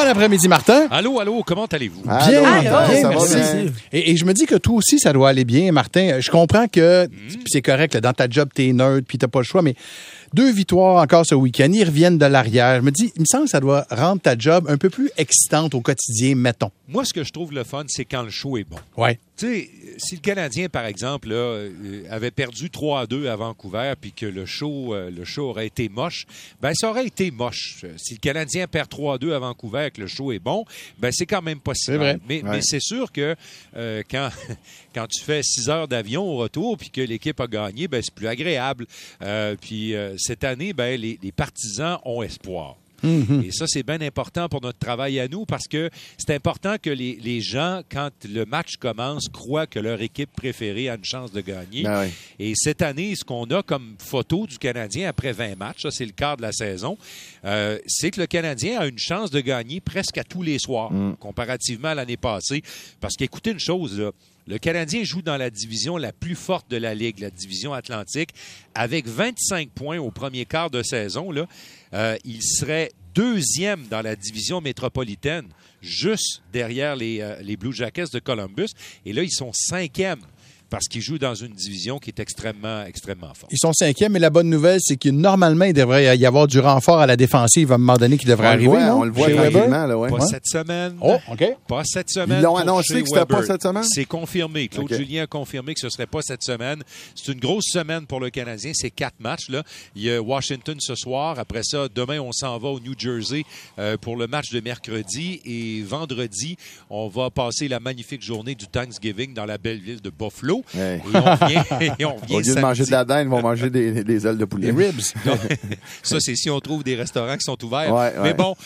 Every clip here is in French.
après-midi, Martin. Allô, comment allez-vous? Bien, Allô. bien, merci. Et je me dis que toi aussi, ça doit aller bien, Martin. Je comprends que c'est correct, là, dans ta job, t'es nerd, puis t'as pas le choix, mais 2 victoires encore ce week-end, ils reviennent de l'arrière. Je me dis, il me semble que ça doit rendre ta job un peu plus excitante au quotidien, mettons. Moi, ce que je trouve le fun, c'est quand le show est bon. Ouais. Tu sais, si le Canadien, par exemple, là, avait perdu 3-2 à Vancouver puis que le show aurait été moche, ben ça aurait été moche. Si le Canadien perd 3-2 à Vancouver et que le show est bon, ben c'est quand même pas si mal. Mais c'est sûr que quand tu fais 6 heures d'avion au retour puis que l'équipe a gagné, ben c'est plus agréable. Puis cette année, ben les partisans ont espoir. Et ça, c'est bien important pour notre travail à nous parce que c'est important que les gens, quand le match commence, croient que leur équipe préférée a une chance de gagner. Ben oui. Et cette année, ce qu'on a comme photo du Canadien après 20 matchs, ça c'est le quart de la saison, c'est que le Canadien a une chance de gagner presque à tous les soirs, comparativement à l'année passée. Parce qu'écoutez une chose, là, le Canadien joue dans la division la plus forte de la Ligue, la division Atlantique, avec 25 points au premier quart de saison. Là, il serait 2e dans la division métropolitaine, juste derrière les Blue Jackets de Columbus. Et là, ils sont 5e. Parce qu'ils jouent dans une division qui est extrêmement forte. Ils sont 5e, mais la bonne nouvelle, c'est que normalement, il devrait y avoir du renfort à la défensive à un moment donné qui devrait arriver, non? On le voit Chez tranquillement. Là, ouais. Pas cette semaine. Oh, OK. Pas cette semaine. Ils l'ont pour annoncé Shea que c'était Weber. pas cette semaine? C'est confirmé. Claude OK. Julien a confirmé que ce ne serait pas cette semaine. C'est une grosse semaine pour le Canadien. C'est 4 matchs. Là. Il y a Washington ce soir. Après ça, demain, on s'en va au New Jersey pour le match de mercredi. Et vendredi, on va passer la magnifique journée du Thanksgiving dans la belle ville de Buffalo. Ouais. Et on vient Au lieu de manger de la dinde, ils vont manger des ailes de poulet. Les ribs. Ça, c'est si on trouve des restaurants qui sont ouverts. Ouais. Mais bon,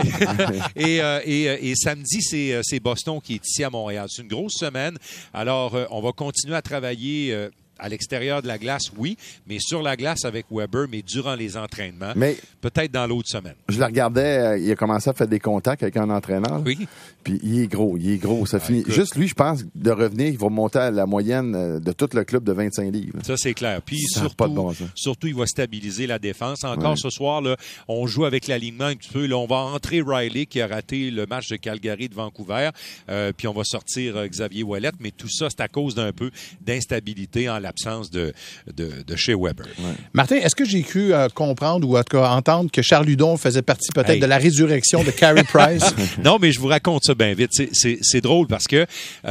et samedi, c'est Boston qui est ici à Montréal. C'est une grosse semaine. Alors, on va continuer à travailler à l'extérieur de la glace, oui, mais sur la glace avec Weber, mais durant les entraînements. Mais peut-être dans l'autre semaine. je le regardais, il a commencé à faire des contacts avec un entraîneur. Oui. Puis il est gros. Ça finit. Écoute. Juste lui, je pense, de revenir, il va monter à la moyenne de tout le club de 25 livres. Ça, c'est clair. Puis Ça n'a pas de bon sens. surtout, il va stabiliser la défense. Encore ce soir, là, on joue avec l'alignement un petit peu. Là, on va entrer Riley qui a raté le match de Calgary de Vancouver. Puis on va sortir Xavier Ouellet. Mais tout ça, c'est à cause d'un peu d'instabilité en l'absence de Shea Weber. Ouais. Martin, est-ce que j'ai cru comprendre ou en tout cas entendre que Charles Hudon faisait partie peut-être de la résurrection de Carey Price? Non, mais je vous raconte ça bien vite. C'est drôle parce que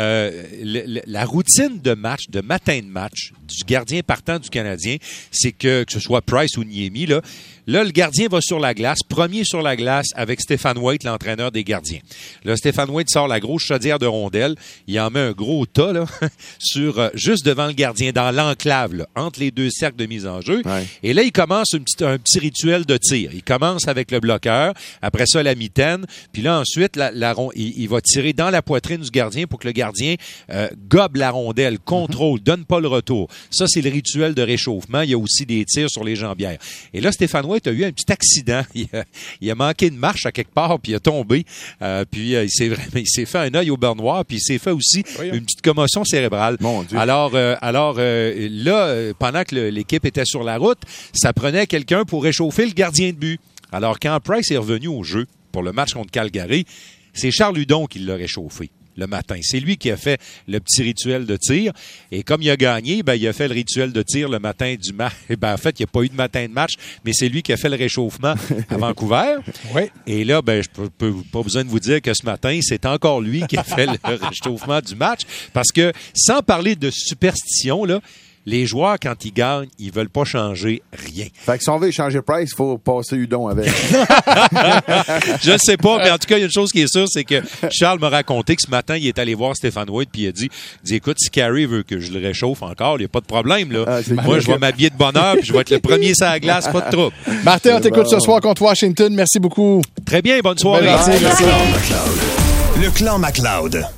la routine de match, de matin de match, du gardien partant du Canadien, c'est que ce soit Price ou Niemi, là, le gardien va sur la glace, premier sur la glace avec Stéphane White, l'entraîneur des gardiens. Là, Stéphane White sort la grosse chaudière de rondelles, il en met un gros tas là, juste devant le gardien, dans l'enclave, là, entre les 2 cercles de mise en jeu. Ouais. Et là, il commence un petit rituel de tir. Il commence avec le bloqueur, après ça, la mitaine, puis là, ensuite, il va tirer dans la poitrine du gardien pour que le gardien gobe la rondelle, contrôle, donne pas le retour. Ça, c'est le rituel de réchauffement. Il y a aussi des tirs sur les jambières. Et là, Stéphane White a eu un petit accident. Il a manqué de marche à quelque part, puis il a tombé. Puis il s'est fait un œil au beurre noir, puis il s'est fait aussi une petite commotion cérébrale. Mon Dieu. Alors là, pendant que l'équipe était sur la route, ça prenait quelqu'un pour réchauffer le gardien de but. Alors, quand Price est revenu au jeu pour le match contre Calgary, c'est Charles Hudon qui l'a réchauffé le matin. C'est lui qui a fait le petit rituel de tir. Et comme il a gagné, ben, il a fait le rituel de tir le matin du match. Ben, en fait, il n'y a pas eu de matin de match, mais c'est lui qui a fait le réchauffement à Vancouver. Oui. Et là, ben, je peux pas besoin de vous dire que ce matin, c'est encore lui qui a fait le réchauffement du match. Parce que, sans parler de superstition, là, les joueurs, quand ils gagnent, ils veulent pas changer rien. Fait que si on veut échanger Price, il faut passer Hudon avec. Je ne sais pas, mais en tout cas, il y a une chose qui est sûre, c'est que Charles m'a raconté que ce matin, il est allé voir Stéphane White puis il a dit écoute, si Carey veut que je le réchauffe encore, il n'y a pas de problème. Là. Moi, je vais m'habiller de bonne heure puis je vais être le premier sur la glace, pas de trouble. Martin, on t'écoute ce soir contre Washington. Merci beaucoup. Très bien, bonne soirée. Merci. Le Clan McLeod.